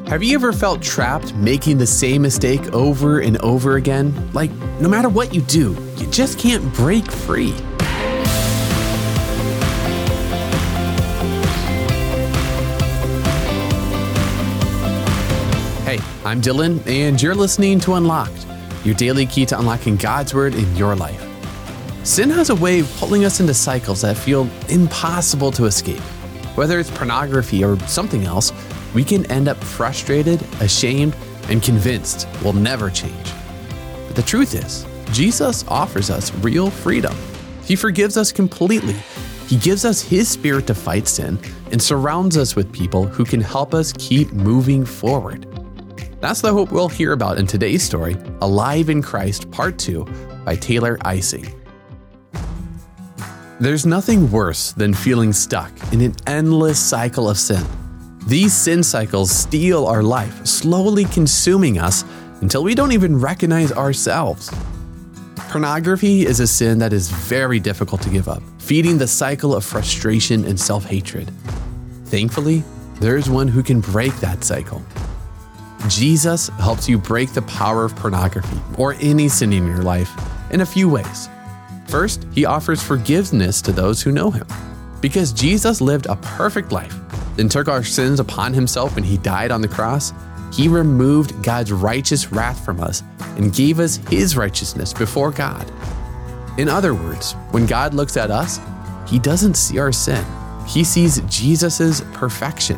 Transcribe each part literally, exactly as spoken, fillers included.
Have you ever felt trapped making the same mistake over and over again? Like, no matter what you do, you just can't break free. Hey, I'm Dylan, and you're listening to Unlocked, your daily key to unlocking God's Word in your life. Sin has a way of pulling us into cycles that feel impossible to escape. Whether it's pornography or something else, we can end up frustrated, ashamed, and convinced we'll never change. But the truth is, Jesus offers us real freedom. He forgives us completely. He gives us His Spirit to fight sin and surrounds us with people who can help us keep moving forward. That's the hope we'll hear about in today's story, Alive in Christ, Part two, by Taylor Ising. There's nothing worse than feeling stuck in an endless cycle of sin. These sin cycles steal our life, slowly consuming us until we don't even recognize ourselves. Pornography is a sin that is very difficult to give up, feeding the cycle of frustration and self-hatred. Thankfully, there's one who can break that cycle. Jesus helps you break the power of pornography or any sin in your life in a few ways. First, He offers forgiveness to those who know Him. Because Jesus lived a perfect life, then took our sins upon Himself when He died on the cross, He removed God's righteous wrath from us and gave us His righteousness before God. In other words, when God looks at us, He doesn't see our sin. He sees Jesus' perfection.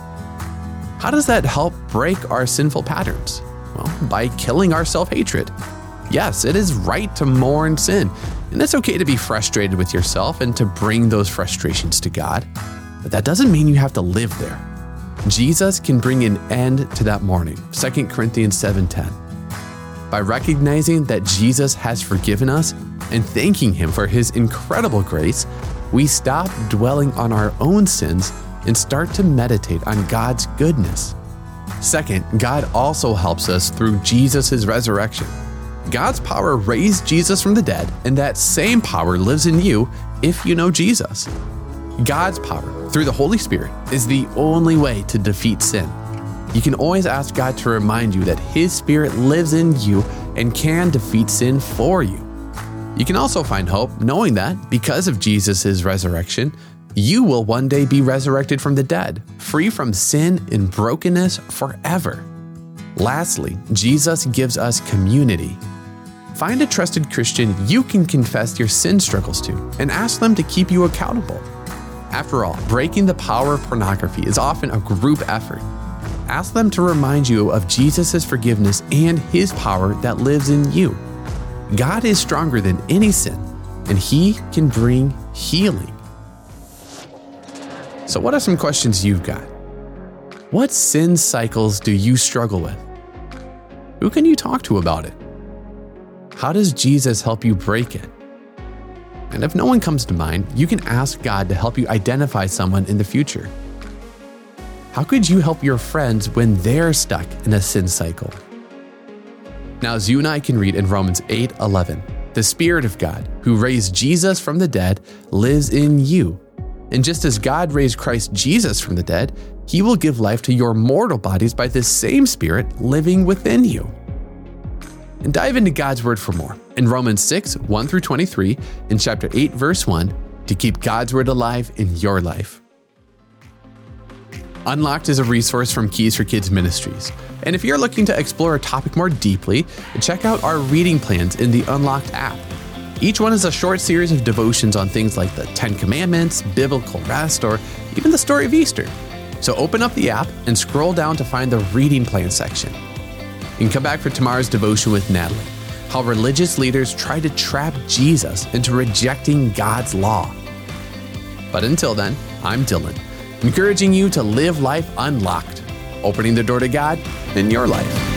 How does that help break our sinful patterns? Well, by killing our self-hatred. Yes, it is right to mourn sin, and it's okay to be frustrated with yourself and to bring those frustrations to God. But that doesn't mean you have to live there. Jesus can bring an end to that mourning, Second Corinthians seven ten. By recognizing that Jesus has forgiven us and thanking Him for His incredible grace, we stop dwelling on our own sins and start to meditate on God's goodness. Second, God also helps us through Jesus' resurrection. God's power raised Jesus from the dead, and that same power lives in you if you know Jesus. God's power, through the Holy Spirit, is the only way to defeat sin. You can always ask God to remind you that His Spirit lives in you and can defeat sin for you. You can also find hope knowing that, because of Jesus' resurrection, you will one day be resurrected from the dead, free from sin and brokenness forever. Lastly, Jesus gives us community. Find a trusted Christian you can confess your sin struggles to and ask them to keep you accountable. After all, breaking the power of pornography is often a group effort. Ask them to remind you of Jesus' forgiveness and His power that lives in you. God is stronger than any sin, and He can bring healing. So what are some questions you've got? What sin cycles do you struggle with? Who can you talk to about it? How does Jesus help you break it? And if no one comes to mind, you can ask God to help you identify someone in the future. How could you help your friends when they're stuck in a sin cycle? Now, as you and I can read in Romans eight eleven, the Spirit of God, who raised Jesus from the dead, lives in you. And just as God raised Christ Jesus from the dead, He will give life to your mortal bodies by this same Spirit living within you. And dive into God's Word for more in Romans six, one through twenty-three, and chapter eight, verse one, to keep God's Word alive in your life. Unlocked is a resource from Keys for Kids Ministries. And if you're looking to explore a topic more deeply, check out our reading plans in the Unlocked app. Each one is a short series of devotions on things like the Ten Commandments, biblical rest, or even the story of Easter. So open up the app and scroll down to find the reading plan section. You can come back for tomorrow's devotion with Natalie, how religious leaders try to trap Jesus into rejecting God's law. But until then, I'm Dylan, encouraging you to live life unlocked, opening the door to God in your life.